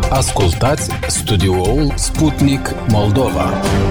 Ascultați studioul Sputnik Moldova.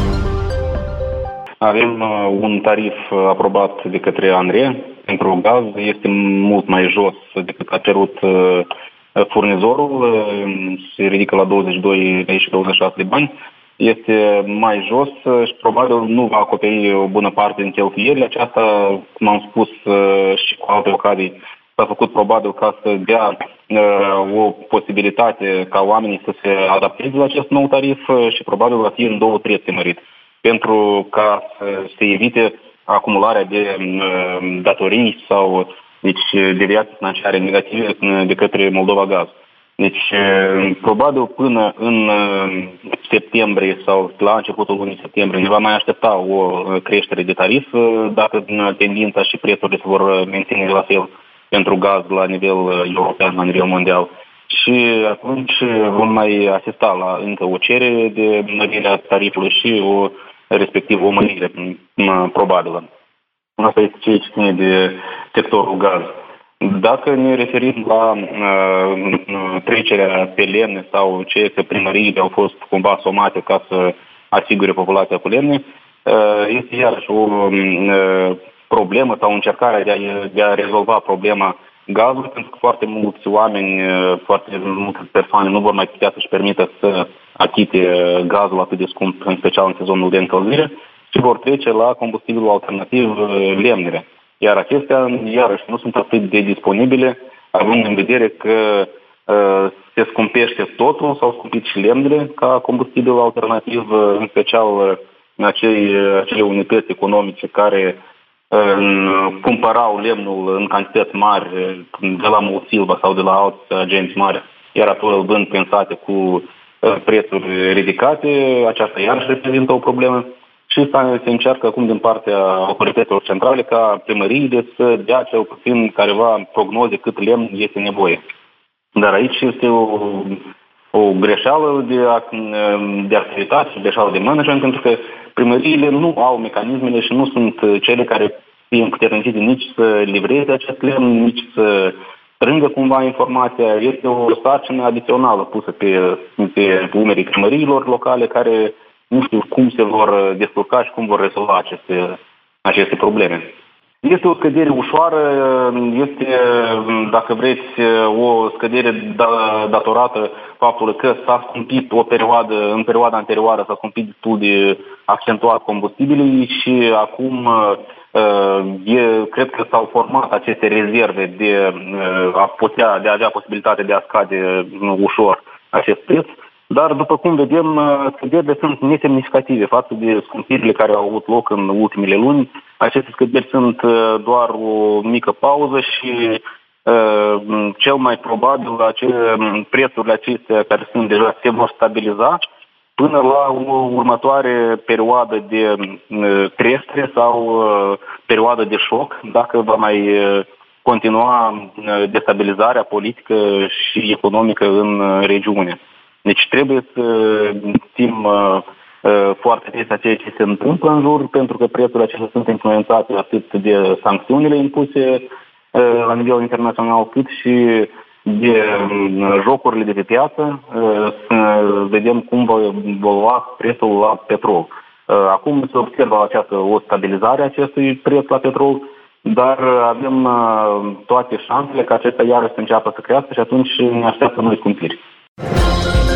Avem un tarif aprobat de către ANRE pentru gaz, este mult mai jos decât a cerut furnizorul, se ridică la 22 și 26 de bani, este mai jos și probabil nu va acoperi o bună parte din cheltuieli. Aceasta, cum am spus și cu alte ocazii, s-a făcut probabil ca să dea o posibilitate ca oamenii să se adapteze la acest nou tarif și probabil va fi în două trepte mărit, pentru ca să se evite acumularea de datorii sau deviații financiare negative de către Moldova Gaz. Deci, probabil până în septembrie sau la începutul lunii septembrie ne va mai aștepta o creștere de tarif, dacă tendința și prețurile se vor menține la fel pentru gaz la nivel european, la nivel mondial. Și atunci vom mai asista la încă o cerere de mărire a tarifului și respectiv o mărire probabilă. Asta este ce ține de sectorul gaz. Dacă ne referim la trecerea pe lemne sau că primăriile au fost cumva somate ca să asigure populația cu lemne, este iarăși o problemă sau încercarea de a rezolva problema gazului, pentru că foarte mulți oameni, foarte multe persoane nu vor mai putea să-și permită să achite gazul atât de scump, în special în sezonul de încălzire, și vor trece la combustibilul alternativ, lemnele. Iar acestea, iarăși, nu sunt atât de disponibile, având în vedere că se scumpește totul, s-au scumpit și lemnele ca combustibil alternativ, în special acele unități economice care cumpărau lemnul în cantități mari de la Mulsilva sau de la alți agenți mari, iar apoi îl vând prensate cu prețuri ridicate. Aceasta iarăși reprezintă o problemă. Și se încearcă acum din partea autorităților centrale ca primăriile să dea cel puțin careva prognoze cât lemn este nevoie. Dar aici este o greșeală de activitate și greșeală de management, pentru că primăriile nu au mecanismele și nu sunt cele care fie împuterniciți nici să livreze acest lemn, nici să strângă cumva informația. Este o sarcină adițională pusă pe umerii primăriilor locale care nu știu cum se vor descurca și cum vor rezolva aceste probleme. Este o scădere ușoară, este, dacă vreți, o scădere datorată faptului că s-a scumpit în perioada anterioară s-a scumpit destul de accentuat combustibilii și acum cred că s-au format aceste rezerve de a avea posibilitatea de a scade ușor acest preț. Dar, după cum vedem, scăderile sunt nesemnificative față de scumpirile care au avut loc în ultimele luni. Aceste scăderi sunt doar o mică pauză și cel mai probabil prețurile acestea care sunt deja se vor stabiliza până la o următoare perioadă de creștere sau perioadă de șoc, dacă va mai continua destabilizarea politică și economică în regiune. Deci trebuie să știm foarte des ceea ce se întâmplă în jur, pentru că prețurile acestea sunt influențate atât de sancțiunile impuse la nivel internațional, cât și de jocurile de pe piață. Să vedem cum va evolua prețul la petrol. Acum se observă o stabilizare a acestui preț la petrol, dar avem toate șansele ca acesta iarăși să înceapă să crească și atunci ne așteaptă noi scumpiri.